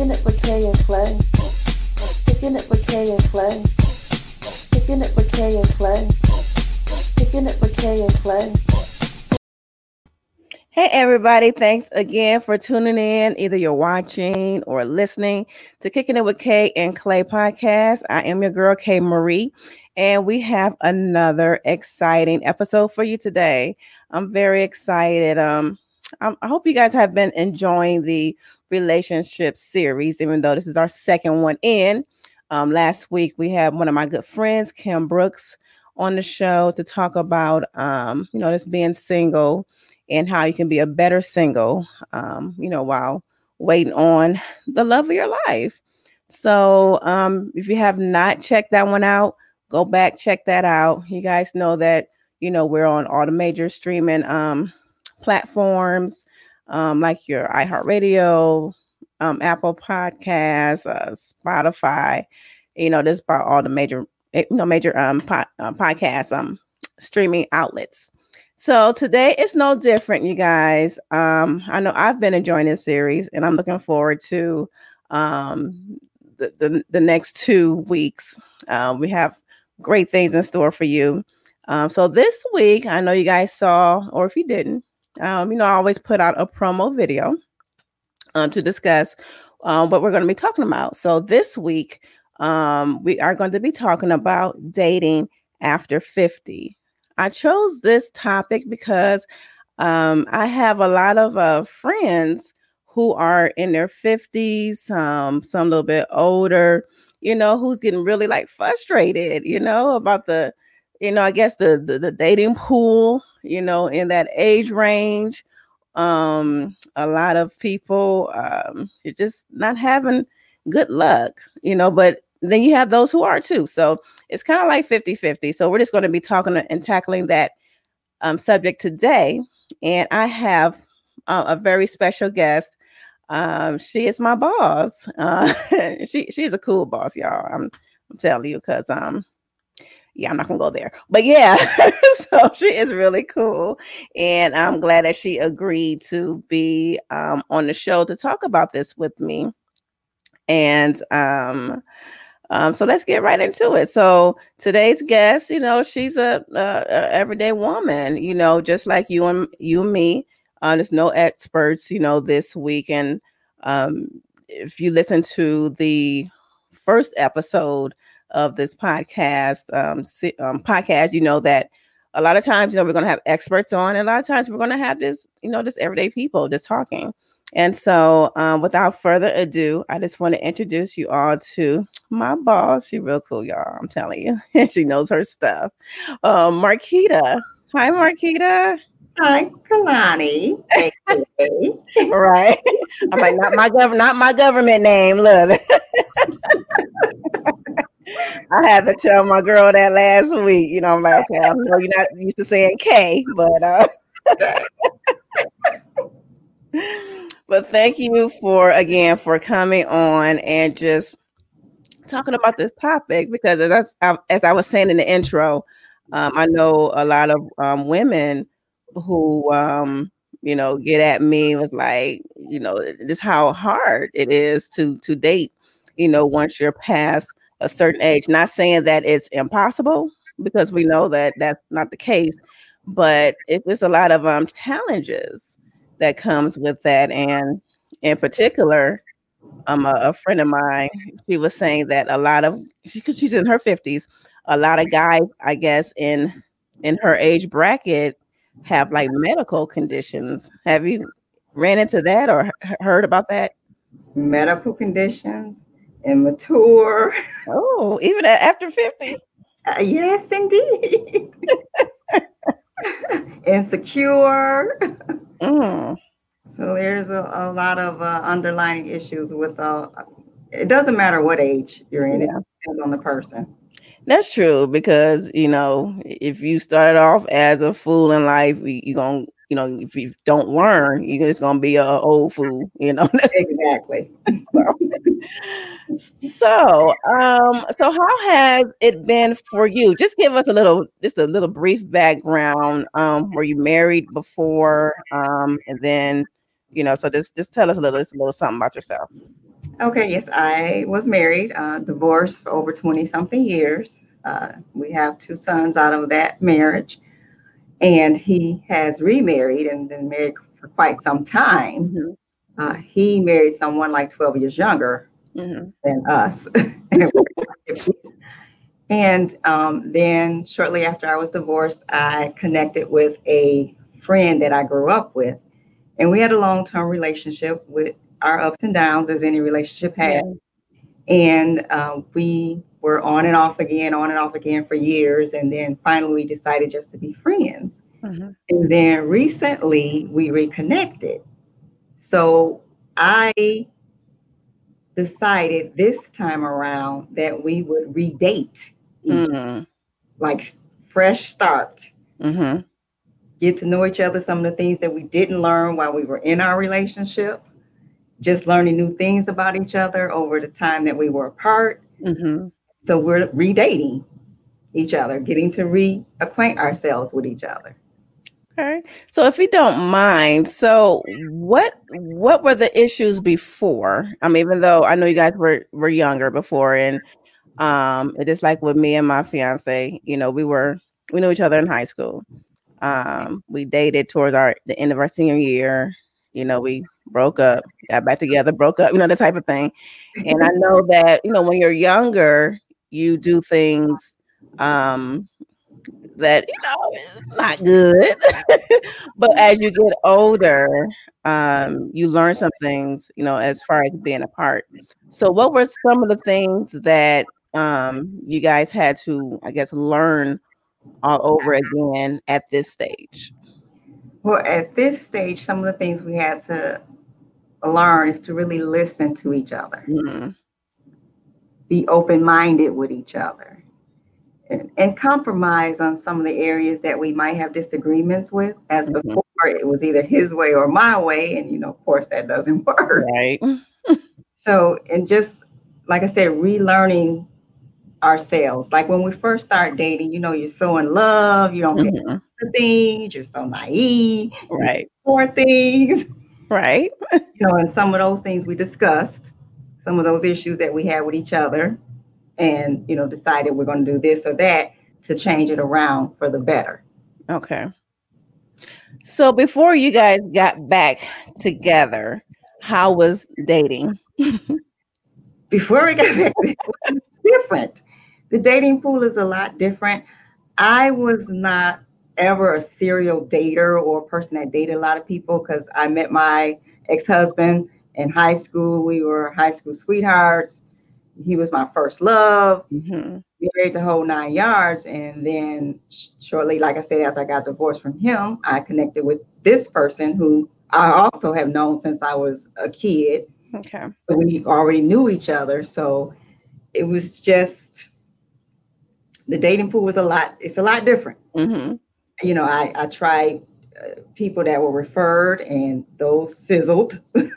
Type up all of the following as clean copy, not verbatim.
Kicking it with Kay and Clay. Kicking it with Kay and Clay. Kicking it with Kay and Clay. Kicking it with Kay and Clay. Hey everybody, thanks again for tuning in. Either you're watching or listening to Kicking It with Kay and Clay podcast. I am your girl, Kay Marie, and we have another exciting episode for you today. I'm very excited. I hope you guys have been enjoying the relationship series, even though this is our second one in. Last week, we had one of my good friends, Kim Brooks, on the show to talk about, just being single and how you can be a better single, while waiting on the love of your life. So if you have not checked that one out, go back, check that out. You guys know that, we're on all the major streaming platforms, like your iHeartRadio, Apple Podcasts, Spotify, this about all the major podcast streaming outlets. So today is no different, you guys. I know I've been enjoying this series, and I'm looking forward to the next 2 weeks. We have great things in store for you. So this week, I know you guys saw, or if you didn't, I always put out a promo video to discuss what we're going to be talking about. So this week, we are going to be talking about dating after 50. I chose this topic because I have a lot of friends who are in their 50s, some a little bit older, who's getting really like frustrated, about the, I guess the dating pool, in that age range. A lot of people you're just not having good luck, but then you have those who are too. So it's kind of like 50-50. So we're just going to be talking and tackling that subject today. And I have a very special guest. She is my boss. She's a cool boss, y'all. I'm telling you, because I'm not gonna go there. But yeah, so she is really cool. And I'm glad that she agreed to be on the show to talk about this with me. And so let's get right into it. So today's guest, she's a everyday woman, just like you and me. There's no experts, this week. And if you listen to the first episode of this podcast, you know that a lot of times, we're going to have experts on, and a lot of times we're going to have this, just everyday people just talking. And so without further ado, I just want to introduce you all to my boss. She's real cool, y'all. I'm telling you. She knows her stuff. Marquita. Hi, Marquita. Hi, Kalani. Right. I'm like, not my government name. Look. I had to tell my girl that last week. I'm like, okay, I know you're not used to saying K, but but thank you for coming on and just talking about this topic, because as I was saying in the intro, I know a lot of women who get at me was like, this how hard it is to date, once you're past a certain age. Not saying that it's impossible, because we know that that's not the case, but it's a lot of challenges that comes with that. And in particular, a friend of mine, she was saying that a lot of, because she's in her 50s, a lot of guys, I guess, in her age bracket have like medical conditions. Have you ran into that or heard about that? Medical conditions, immature. Oh, even after 50? Yes, indeed. Insecure. Mm. So there's a lot of underlying issues with it doesn't matter what age you're in. Yeah. It depends on the person. That's true, because if you started off as a fool in life, you're gonna, if you don't learn, you're just gonna be an old fool. Exactly. So how has it been for you? Just give us a little brief background. Were you married before? And then, so just tell us a little something about yourself. Okay, yes, I was married, divorced for over 20 something years. We have two sons out of that marriage, and he has remarried and been married for quite some time. Mm-hmm. He married someone like 12 years younger Mm-hmm. than us. And then shortly after I was divorced, I connected with a friend that I grew up with. And we had a long term relationship with our ups and downs, as any relationship has. Yeah. And we were on and off again for years. And then finally, we decided just to be friends. Mm-hmm. And then recently, we reconnected. So I decided this time around that we would redate each, Mm-hmm. like fresh start, Mm-hmm. get to know each other, some of the things that we didn't learn while we were in our relationship, just learning new things about each other over the time that we were apart. Mm-hmm. So we're redating each other, getting to reacquaint ourselves with each other. Okay. So if you don't mind, so what were the issues before? I mean, even though I know you guys were younger before, and it is like with me and my fiance, we knew each other in high school. We dated towards the end of our senior year. We broke up, got back together, broke up, the type of thing. And I know that, when you're younger, you do things that is not good. But as you get older, you learn some things, as far as being apart. So what were some of the things that you guys had to, I guess, learn all over again at this stage? Well, at this stage, some of the things we had to learn is to really listen to each other, Mm-hmm. be open minded with each other, and compromise on some of the areas that we might have disagreements with. As Mm-hmm. before, it was either his way or my way. And, of course, that doesn't work. Right. So, and just like I said, relearning ourselves. Like when we first start dating, you're so in love, you don't pay Mm-hmm. attention to things, you're so naive, you Right. for things, Right. and some of those things we discussed, some of those issues that we had with each other, and decided we're going to do this or that to change it around for the better. Okay. So before you guys got back together, how was dating? Before we got back, it was different. The dating pool is a lot different. I was not ever a serial dater or a person that dated a lot of people because I met my ex-husband in high school. We were high school sweethearts. He was my first love. Mm-hmm. Married the whole 9 yards. And then shortly, like I said, after I got divorced from him, I connected with this person who I also have known since I was a kid. Okay. So we already knew each other. So it was just the dating pool was it's a lot different. Mm-hmm. I tried people that were referred and those sizzled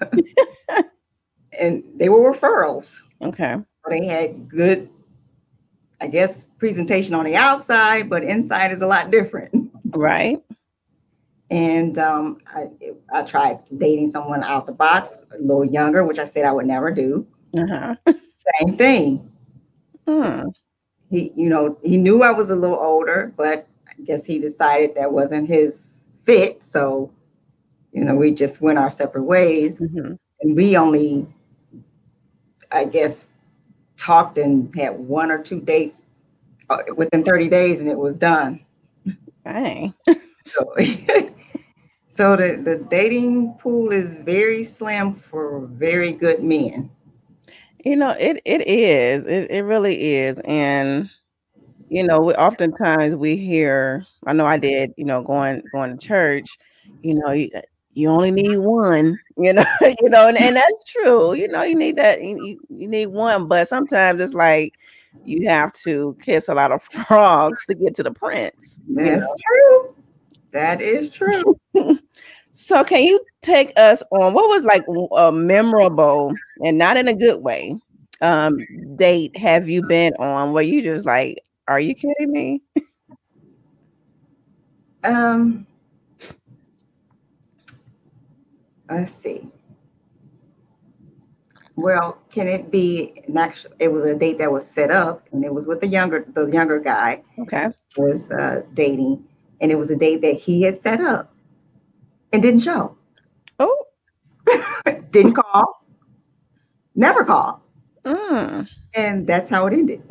and they were referrals. Okay. They had good, I guess, presentation on the outside, but inside is a lot different. Right. And I tried dating someone out the box, a little younger, which I said I would never do. Uh-huh. Same thing. Hmm. He knew I was a little older, but I guess he decided that wasn't his fit. So, we just went our separate ways. Mm-hmm. And we only, I guess, talked and had one or two dates within 30 days and it was done. Dang. So, so the dating pool is very slim for very good men. It is. It really is. And oftentimes we hear, I know I did, going to church, you only need one, and that's true. You need that, you need one, but sometimes it's like you have to kiss a lot of frogs to get to the prince. That's true. That is true. So can you take us on what was like a memorable and not in a good way date have you been on where you just like, are you kidding me? Let's see. Well, can it be an actual? It was a date that was set up, and it was with the younger guy Okay. was dating, and it was a date that he had set up and didn't show, Oh. didn't call, never called, Mm. and that's how it ended.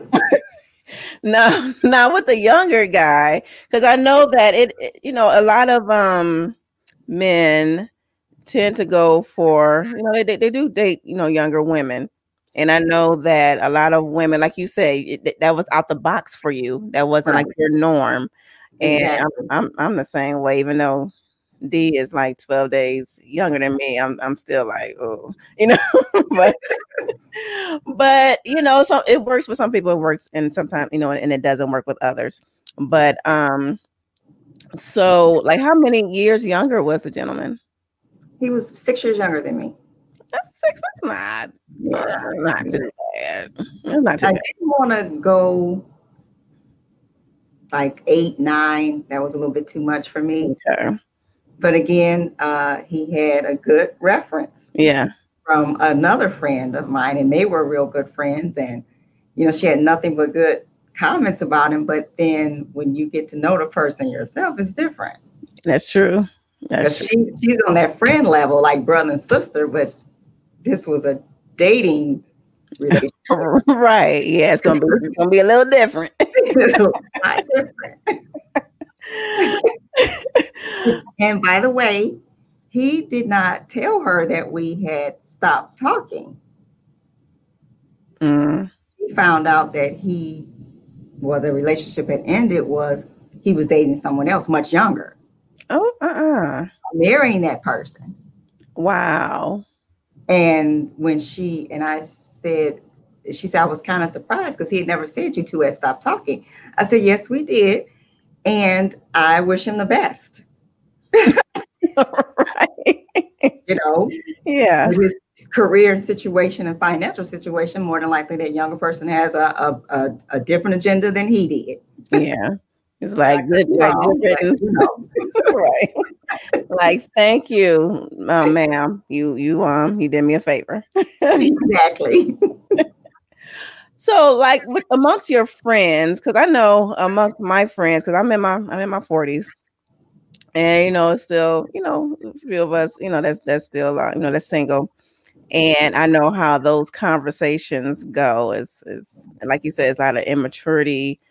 No, not with the younger guy, because I know that a lot of men tend to go for, they do date, younger women. And I know that a lot of women, like you say, that was out the box for you. That wasn't Right. like your norm. And Exactly. I'm the same way, even though D is like 12 days younger than me. I'm still like, oh, but so it works for some people, it works, and sometimes, and it doesn't work with others. But so like how many years younger was the gentleman? He was 6 years younger than me. That's six. That's Yeah. not too bad. It's not too I bad. didn't want to go like 8, 9. That was a little bit too much for me. Okay. But again, he had a good reference Yeah. from another friend of mine, and they were real good friends. And she had nothing but good comments about him. But then when you get to know the person yourself, it's different. That's true. That's Because true. she's on that friend level, like brother and sister, but this was a dating relationship. Right. Yeah, it's gonna be a little different. It's a lot different. And by the way, he did not tell her that we had stopped talking. Mm. He found out that the relationship had ended was he was dating someone else much younger, Oh, marrying that person. wow. And when I said, she said, I was kind of surprised because he had never said you two had stopped talking. I said, yes, we did. And I wish him the best. Right. Yeah. With his career and situation and financial situation, more than likely that younger person has a different agenda than he did. Yeah. It's like good, right. Like, thank you, ma'am. You did me a favor. Exactly. So, like, amongst your friends, because I know amongst my friends, because I'm in my 40s, and it's still, a few of us, that's still, that's single, and I know how those conversations go. Is like you said, it's out of immaturity.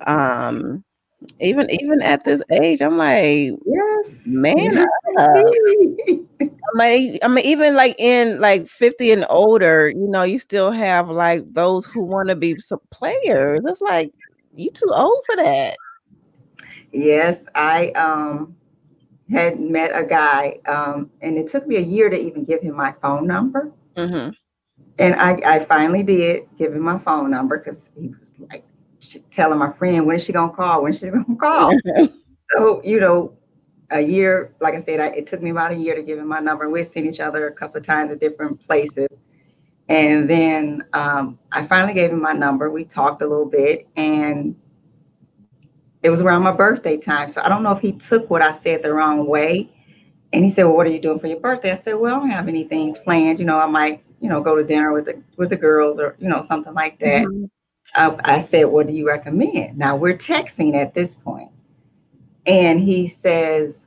Even at this age, I'm like, Yes, man up. I mean, even like in like 50 and older, you still have like those who want to be some players. It's like, you too old for that. Yes, I had met a guy, and it took me a year to even give him my phone number. Mm-hmm. And I finally did give him my phone number because he was like telling my friend, when is she going to call? When is she going to call? So, a year, like I said, it took me about a year to give him my number. We've seen each other a couple of times at different places. And then I finally gave him my number. We talked a little bit, and it was around my birthday time. So I don't know if he took what I said the wrong way. And he said, well, what are you doing for your birthday? I said, well, I don't have anything planned. I might, go to dinner with the girls or, something like that. Mm-hmm. I said, what do you recommend? Now we're texting at this point. And he says,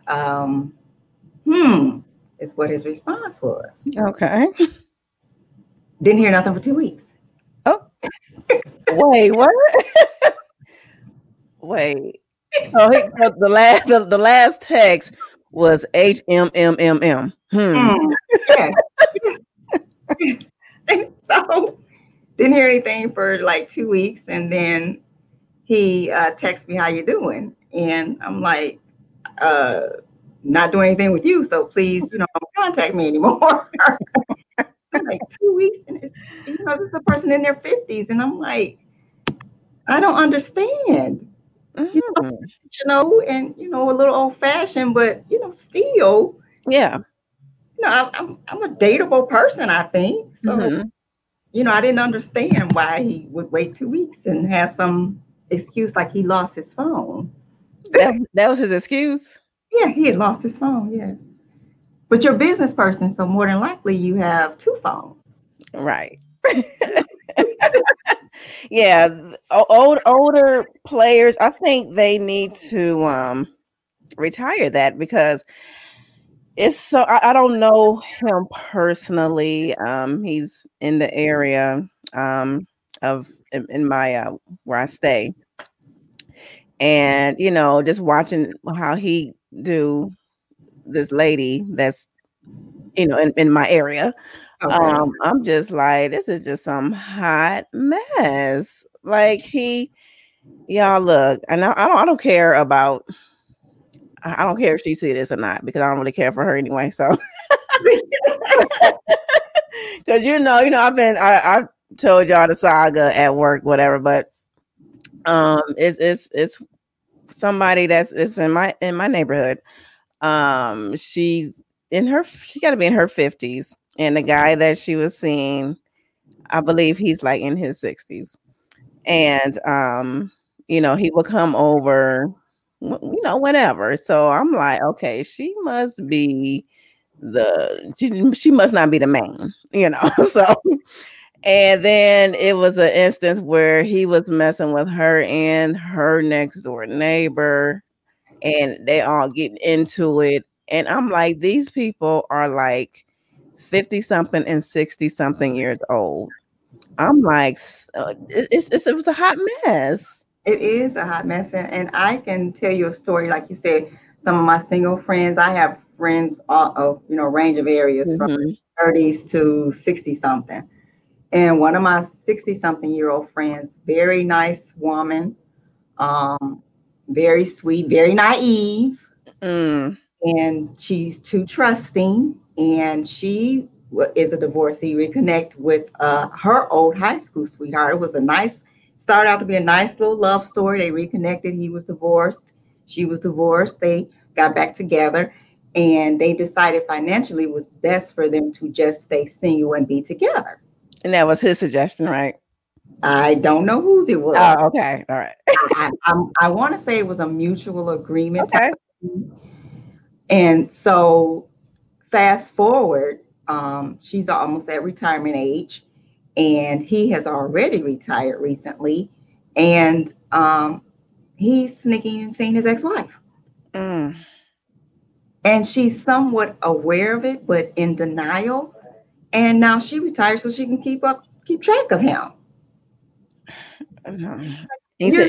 is what his response was. Okay. Didn't hear nothing for 2 weeks. Oh, wait, what? Wait. So the last text was HMMMM. Yeah. So didn't hear anything for like 2 weeks, and then he texts me, how you doing? And I'm like, not doing anything with you, so please, don't contact me anymore. Like 2 weeks, and it's, this is a person in their 50s, and I'm like, I don't understand. Mm-hmm. And a little old fashioned, but still, Yeah. I'm a dateable person, I think. So, I didn't understand why he would wait 2 weeks and have some excuse like he lost his phone. That was his excuse. Yeah, he had lost his phone. Yes, but you're a business person, so more than likely you have 2 phones. Right. Yeah, older players, I think they need to retire that because it's so I don't know him personally. He's in the area of in my where I stay. And just watching how he do this lady that's in my area. Okay. I'm just like, this is just some hot mess. Like y'all look, and I don't care about. I don't care if she see this or not because I don't really care for her anyway. So, because I told y'all the saga at work, whatever. But it's somebody it's in my neighborhood. She got to be in her 50s, and the guy that she was seeing, I believe he's like in his 60s, and he will come over, whenever. So I'm like, okay, she must not be the main, so. And then it was an instance where he was messing with her and her next door neighbor, and they all getting into it. And I'm like, these people are like 50 something and 60 something years old. I'm like, it was a hot mess. It is a hot mess. And I can tell you a story, like you said, some of my single friends, I have friends of, range of areas from 30s to 60 something. And one of my 60 something year old friends, very nice woman, very sweet, very naive. And she's too trusting. And she is a divorcee, reconnect with her old high school sweetheart. It was started out to be a nice little love story. They reconnected. He was divorced. She was divorced. They got back together. And they decided financially it was best for them to just stay single and be together. And that was his suggestion, right? I don't know whose it was. Oh, okay. All right. I want to say it was a mutual agreement. Okay. And so fast forward, she's almost at retirement age, and he has already retired recently. And he's sneaking and seeing his ex-wife. And she's somewhat aware of it, but in denial. And now she retired so she can keep track of him. You're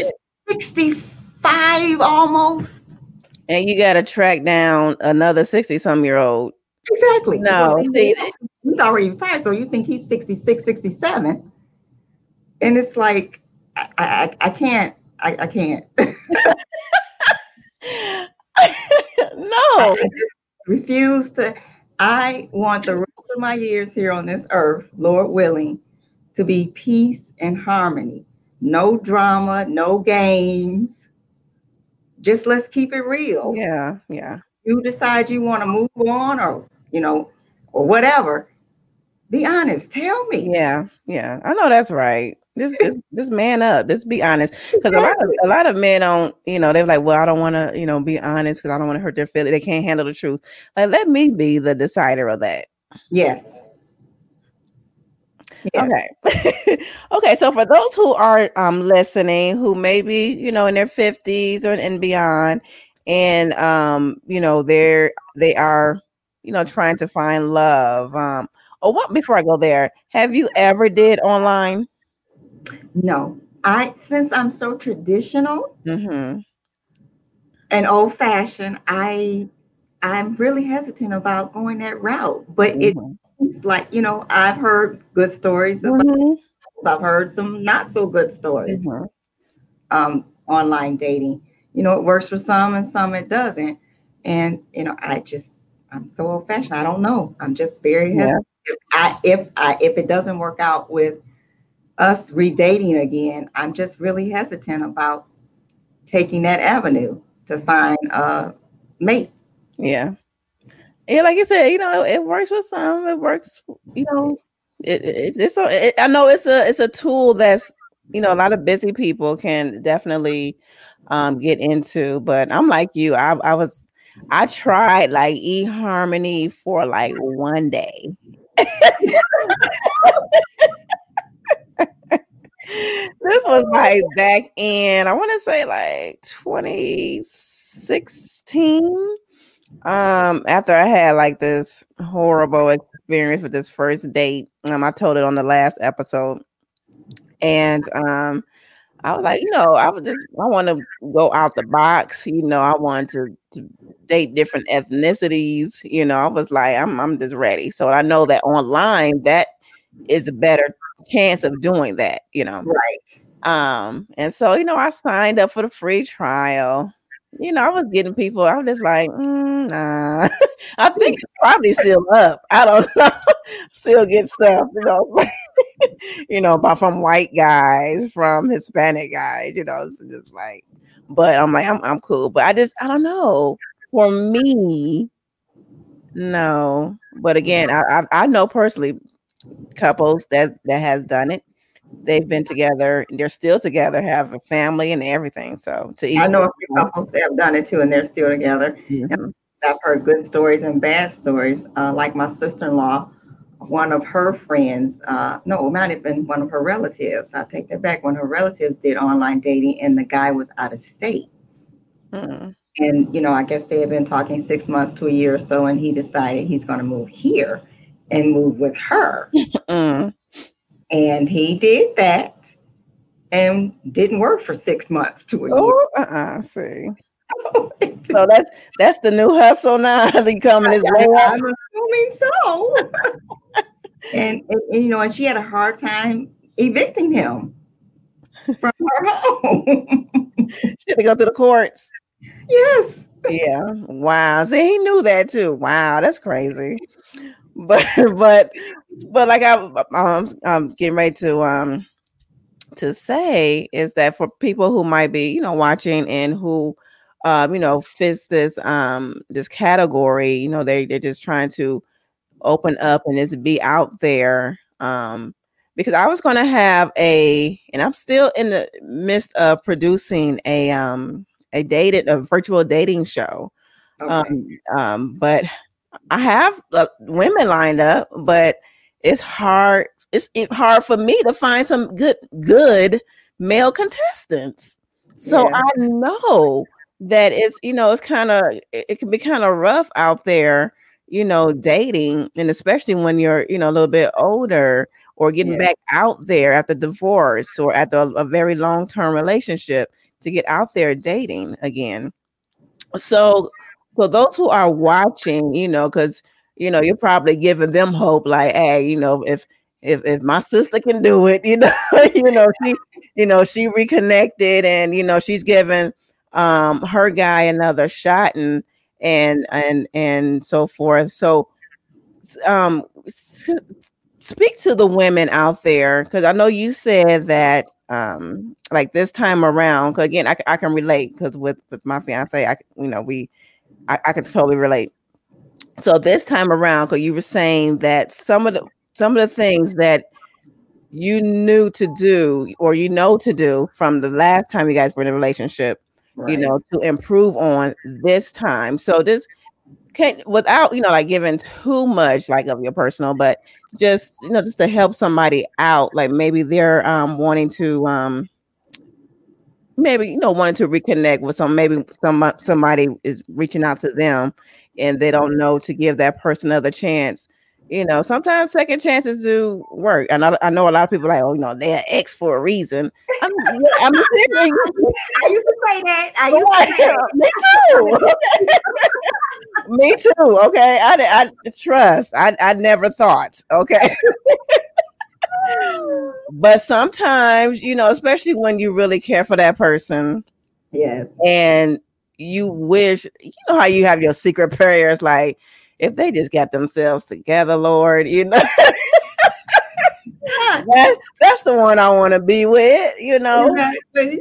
65 almost. And you got to track down another 60-some-year-old. Exactly. No, he's already retired, so you think he's 66, 67. And it's like, I can't. No. I refuse to. I want the rest of my years here on this earth, Lord willing, to be peace and harmony. No drama, no games. Just let's keep it real. Yeah. You decide you want to move on or whatever. Be honest. Tell me. Yeah. I know that's right. Just man up. Just be honest. Because a lot of men don't, they're like, well, I don't want to, be honest because I don't want to hurt their feelings. They can't handle the truth. Like, let me be the decider of that. Yes. Okay. Okay. So for those who are listening, who maybe, in their 50s and beyond, and they are, trying to find love. Before I go there, have you ever did online? No. Since I'm so traditional and old fashioned, I'm really hesitant about going that route. But it's like, I've heard good stories about I've heard some not so good stories. Online dating. It works for some and some it doesn't. And I'm so old fashioned. I don't know. I'm just very hesitant. If it doesn't work out with us redating again, I'm just really hesitant about taking that avenue to find a mate. Yeah, like you said, it works with some. It works, I know it's a tool that's a lot of busy people can definitely get into. But I'm like you. I tried like eHarmony for like one day. This was like back in, I want to say like 2016. After I had like this horrible experience with this first date. I told it on the last episode. And I was like, I want to go out the box. I want to date different ethnicities. I was like, I'm just ready. So I know that online that is a better chance of doing that. Right. And so I signed up for the free trial. I was getting people. I was just like, nah. I think it's probably still up. I don't know. Still get stuff, but from white guys, from Hispanic guys, it's just like. But I'm like, I'm cool. But I don't know. For me, no. But again, I know personally couples that has done it. They've been together, and they're still together, have a family and everything. So to each, I know a few couples that have done it too, and they're still together. Mm-hmm. I've heard good stories and bad stories. Like my sister-in-law, one of her friends, no, it might have been one of her relatives. I take that back. One of her relatives did online dating, and the guy was out of state. Mm-hmm. And I guess they had been talking 6 months to a year or so, and he decided he's going to move here and move with her. Mm. And he did that and didn't work for 6 months to a year. See. So that's the new hustle now. They coming this way. I'm assuming so. and and she had a hard time evicting him from her home. She had to go to the courts. Yes. Yeah. Wow. See, he knew that too. Wow, that's crazy. But like I'm getting ready to say is that for people who might be watching and who fits this category, they're just trying to open up and just be out there, because I was going to have and I'm still in the midst of producing a virtual dating show. Okay. But I have women lined up, but it's hard. It's hard for me to find some good male contestants. So I know that it's it can be kind of rough out there, dating, and especially when you're a little bit older or getting back out there after divorce or after a very long-term relationship to get out there dating again. So those who are watching, because you're probably giving them hope, like, hey, if my sister can do it, she reconnected and she's given her guy another shot and so forth. So speak to the women out there, because I know you said that like this time around, because again I can relate, because with my fiance, I can totally relate. So this time around, because you were saying that some of the things that you knew to do or to do from the last time you guys were in a relationship, right, to improve on this time. So this can't, without like giving too much like of your personal, but just just to help somebody out, like maybe they're wanting to wanting to reconnect with somebody is reaching out to them and they don't know to give that person another chance. Sometimes second chances do work. And I know a lot of people are like, they're ex for a reason. I used to say that. Me too. Me too. Okay. I trust. I never thought. Okay. But sometimes, especially when you really care for that person. Yes. And you wish, how you have your secret prayers, like, if they just got themselves together, Lord, that's the one I want to be with, Exactly.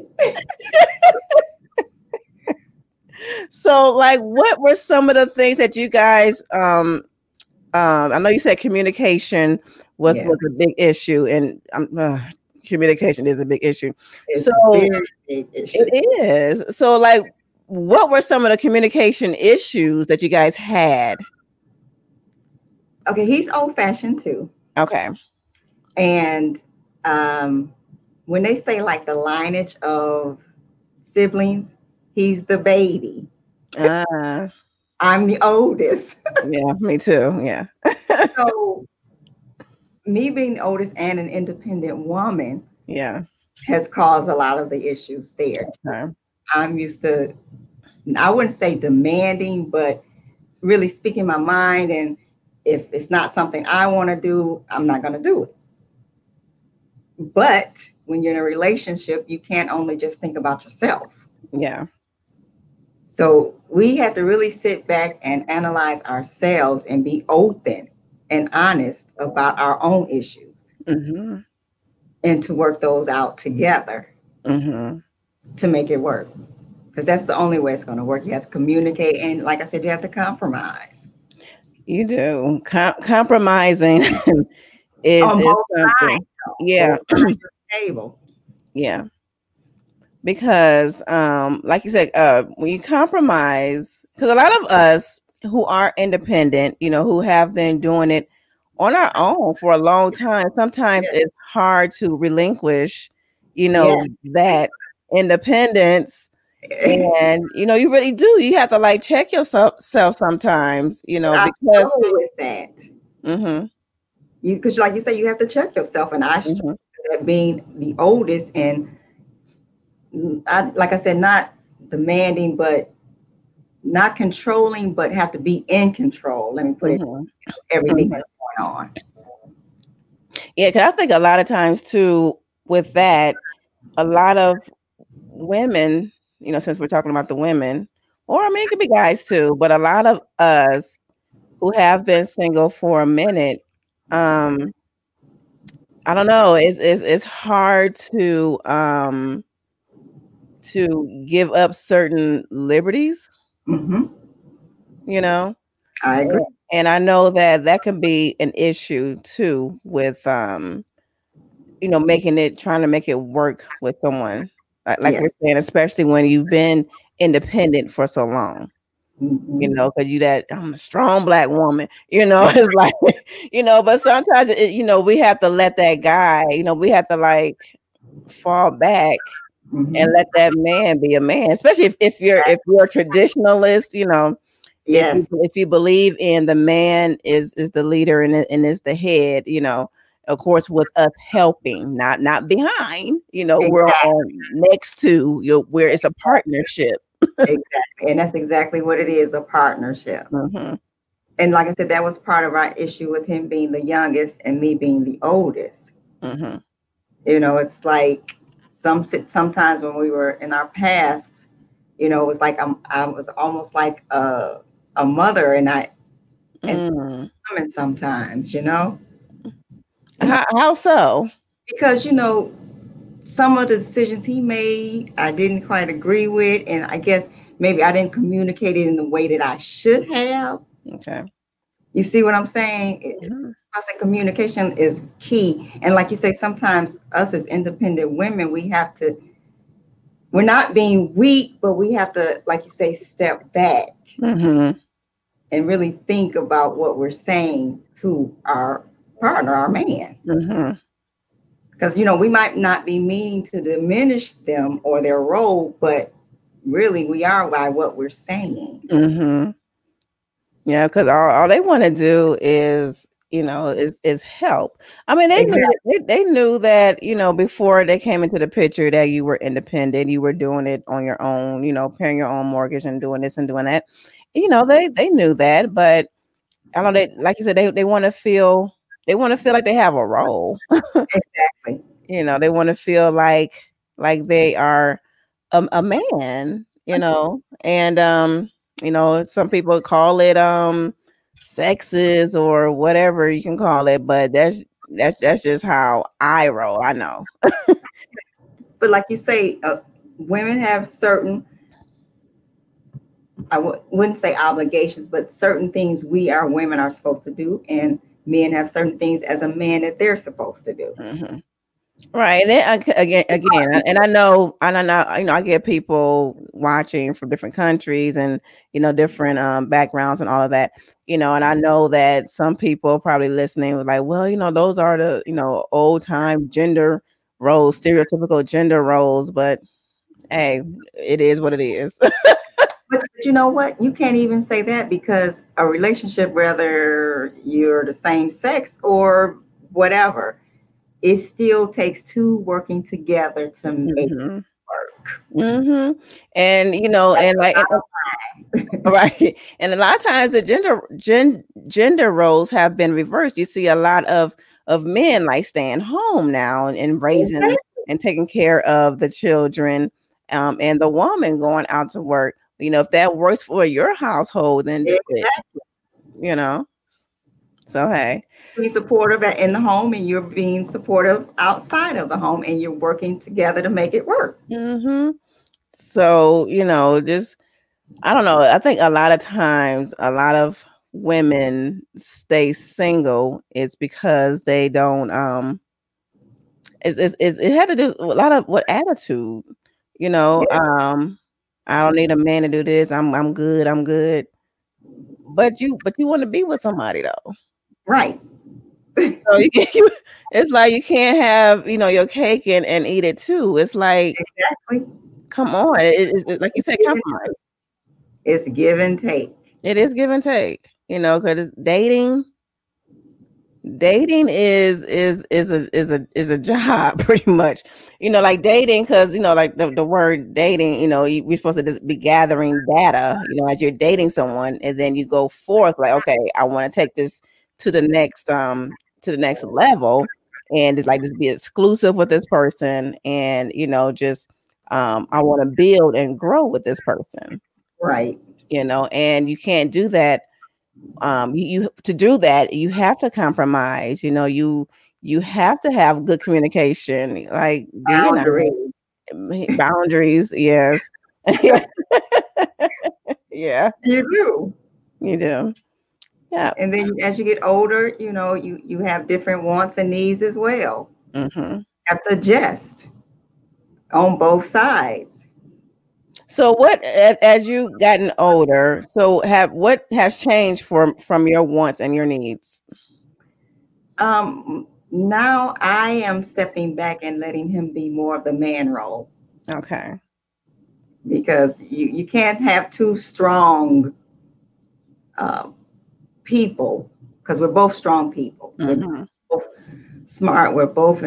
So, like, what were some of the things that you guys, I know you said communication was a big issue, and communication is a big issue. It's so a very big issue. It is. So, like, what were some of the communication issues that you guys had? Okay, he's old fashioned too. Okay. And when they say like the lineage of siblings, he's the baby. Uh, I'm the oldest. yeah, me too. Yeah. So me being the oldest and an independent woman Yeah. has caused a lot of the issues there. Okay. I'm used to, I wouldn't say demanding, but really speaking my mind. And if it's not something I want to do, I'm not going to do it. But when you're in a relationship, you can't only just think about yourself. Yeah. So we have to really sit back and analyze ourselves and be open and honest about our own issues Mm-hmm. and to work those out together Mm-hmm. to make it work. Because that's the only way it's going to work. You have to communicate. And like I said, you have to compromise. You do. Compromising is On both something. sides, Yeah. both sides of the table. Yeah. Because like you said, when you compromise, because a lot of us who are independent, who have been doing it on our own for a long time, sometimes Yeah. it's hard to relinquish, Yeah. that independence. And you really do. You have to like check yourself sometimes, I because struggle with that. mm-hmm, Because like you say, you have to check yourself. And I struggle mm-hmm, with that being the oldest and like I said, not demanding, but not controlling, but have to be in control. Let me put it, mm-hmm, everything mm-hmm. that's going on. Yeah, because I think a lot of times too with that, a lot of women, since we're talking about the women, or I mean, it could be guys too, but a lot of us who have been single for a minute, I don't know, it's hard to give up certain liberties, Mm-hmm. you know, I agree. and I know that can be an issue too with trying to make it work with someone, like Yeah. we're saying, especially when you've been independent for so long. Mm-hmm. Because I'm a strong Black woman, it's like, but sometimes, we have to let that guy, we have to like fall back and Mm-hmm. let that man be a man, especially if you're a traditionalist, Yes. if you believe in the man is the leader and is the head, of course, with us helping, not behind, we're Exactly. on next to where it's a partnership. Exactly. And that's exactly what it is, a partnership. Mm-hmm. And like I said, that was part of our issue with him being the youngest and me being the oldest. Mm-hmm. It's like sometimes when we were in our past, it was like I was almost like a mother, and sometimes, How so? because some of the decisions he made, I didn't quite agree with, and I guess maybe I didn't communicate it in the way that I should have. Okay. You see what I'm saying? Mm-hmm. I say communication is key, and like you say, sometimes us as independent women, we're not being weak, but we have to, like you say, step back Mm-hmm. and really think about what we're saying to our partner, our man. Mm-hmm. Because, we might not be meaning to diminish them or their role, but really we are by what we're saying. Mm-hmm. Yeah, because all they want to do is help. I mean, Exactly. they knew that, before they came into the picture, that you were independent, you were doing it on your own, paying your own mortgage and doing this and doing that. They knew that, but I don't know, like you said, they want to feel like they have a role. Exactly. They want to feel like they are a man, and some people call it sexist or whatever you can call it, but that's just how I roll. I know. But like you say, women have certain, wouldn't say obligations, but certain things we are women are supposed to do, and men have certain things as a man that they're supposed to do. Mm-hmm. Right. And then again, and I know, I get people watching from different countries and, different backgrounds and all of that, and I know that some people probably listening was like, well, those are the, old time gender roles, stereotypical gender roles, but hey, it is what it is. But you know what? You can't even say that because a relationship, whether you're the same sex or whatever, it still takes two working together to make it Hmm. work. Hmm. And and like right. And a lot of times the gender roles have been reversed. You see a lot of men like staying home now and raising and taking care of the children, and the woman going out to work. If that works for your household, then do it. Exactly. You know. So hey. Be supportive in the home, and you're being supportive outside of the home, and you're working together to make it work. Hmm. So just I don't know. I think a lot of times, a lot of women stay single. It's because they don't. It had to do with a lot of what attitude. You know. Yeah. I don't need a man to do this. I'm good. I'm good. But you want to be with somebody though. Right. So it's like you can't have your cake and eat it too. It's like, Exactly. come on. It's like you said, compromise. It's give and take. It is give and take. Because dating is a job pretty much, like dating, because like the word dating, we're supposed to just be gathering data, as you're dating someone, and then you go forth like, okay, I want to take this to the next level, and it's like just be exclusive with this person, and just I want to build and grow with this person, Right. and you can't do that. You to do that, you have to compromise. You have to have good communication, like D and Boundaries. boundaries. Yes. Yeah, You do. you do. Yeah. And then as you get older, you have different wants and needs as well. Hmm. Have to adjust on both sides. So what, as you gotten older, so have what has changed from your wants and your needs? Now I am stepping back and letting him be more of the man role Okay. because you can't have two strong uh, people because we're both strong people. We're Hmm. both smart. We're both,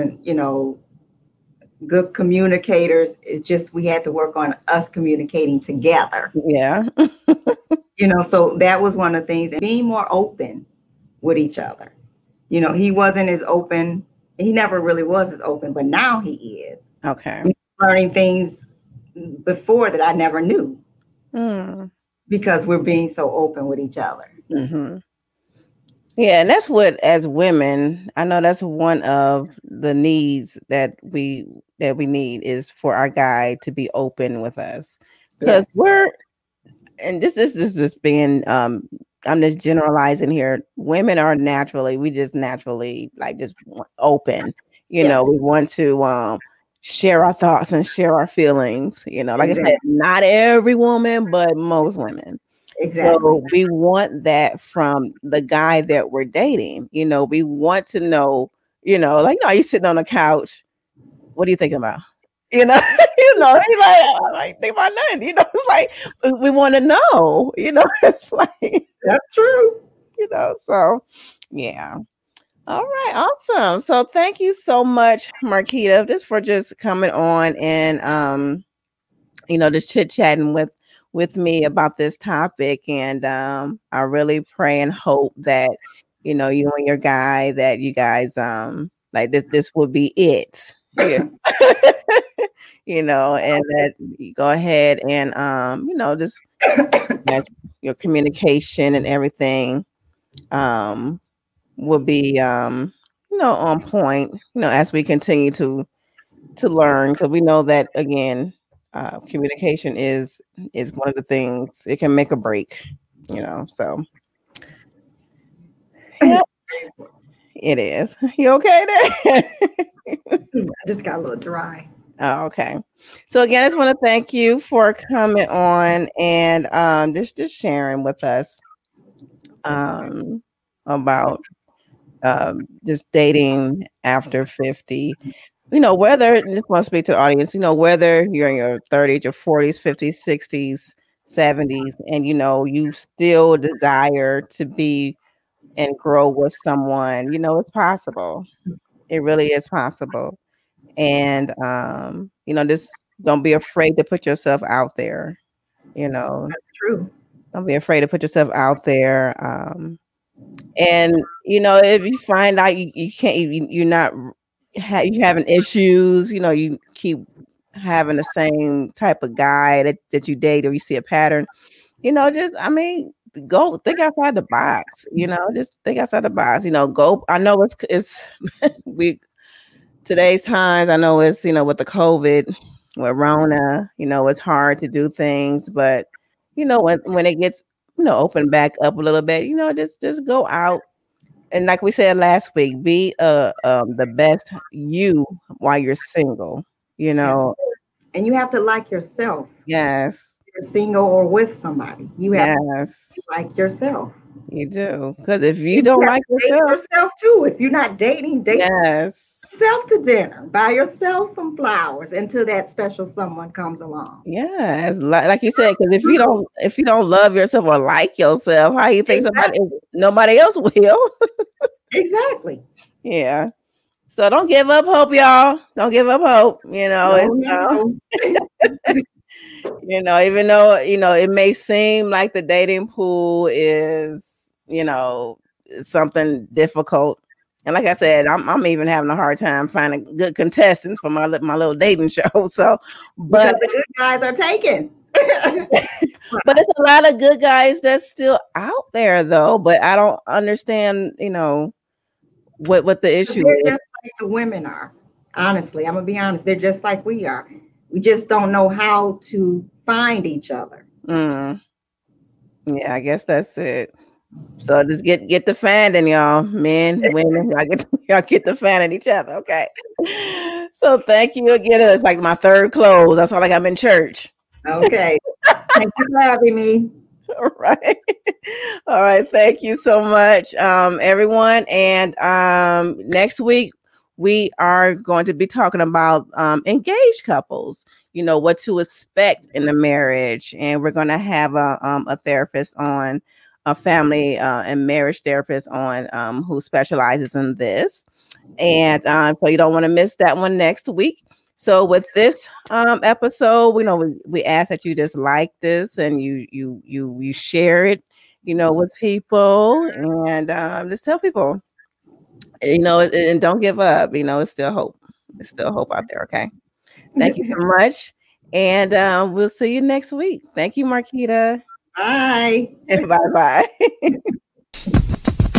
good communicators. It's just we had to work on us communicating together. Yeah. So that was one of the things, and being more open with each other. He wasn't as open. He never really was as open, but now he is. Okay. Learning things before that I never knew Mm. because we're being so open with each other. Hmm. Yeah, and that's what, as women, I know that's one of the needs that we need, is for our guy to be open with us, because Yes, and this is just being I'm just generalizing here. Women are we just naturally like just open. yes, We want to share our thoughts and share our feelings. Like I said, exactly, not every woman, but most women. exactly. So we want that from the guy that we're dating. We want to know, like, no, you sitting on the couch. What are you thinking about? He's like, I ain't think about nothing. It's like we want to know. It's like, That's true. so yeah. All right, awesome. So thank you so much, Marquita, just for just coming on and just chit chatting with me about this topic. And I really pray and hope that you and your guy, that you guys like this will be it. Yeah. And that you go ahead and just that your communication and everything will be on point, as we continue to learn, because we know that, again, communication is one of the things, it can make or break, so yeah, it is. You okay there? I just got a little dry. Oh, okay. So again, I just want to thank you for coming on and just sharing with us about just dating after 50. Whether just want to speak to the audience, whether you're in your 30s, your 40s, 50s, 60s, 70s, and you still desire to be and grow with someone, it's possible. It really is possible. And just don't be afraid to put yourself out there. That's true. Don't be afraid to put yourself out there. And if you find out you can't, you're not you having issues, you keep having the same type of guy that you date, or you see a pattern, go think outside the box, just think outside the box, go. I know it's today's times, I know it's, with the COVID, with Rona, it's hard to do things, but when it gets, open back up a little bit, just go out. And like we said last week, be the best you while you're single, And you have to like yourself. Yes. If you're single or with somebody, you have to like yourself. You do. Because if you don't like yourself too, if you're not dating, date yourself to dinner. Buy yourself some flowers until that special someone comes along. Yes, like you said, because if you don't love yourself or like yourself, how you think nobody else will? Exactly. Yeah. So don't give up hope, y'all. Don't give up hope. No. Even though it may seem like the dating pool is something difficult, and like I said, I'm even having a hard time finding good contestants for my little dating show. So, but because the good guys are taken. But it's a lot of good guys that's still out there, though. But I don't understand, what the issue is. Just like the women are. Honestly, I'm gonna be honest. They're just like we are. We just don't know how to find each other. Yeah, I guess that's it. So just get the finding, y'all. Men, women, y'all get the finding each other. Okay. So thank you again. It's like my third close. That's all like I'm in church. Okay. Thank you for having me. All right. All right. Thank you so much, everyone. And next week, we are going to be talking about engaged couples, what to expect in the marriage. And we're going to have a therapist on, a family and marriage therapist on who specializes in this. And so you don't want to miss that one next week. So with this episode, we ask that you just like this and you share it, with people, and just tell people, and don't give up. It's still hope. There's still hope out there. Okay. Thank you so much. And we'll see you next week. Thank you, Marquita. Bye. Bye-bye.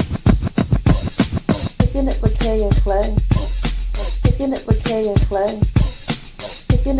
Picking it with Kay and Clay. Picking it with Kay and Clay.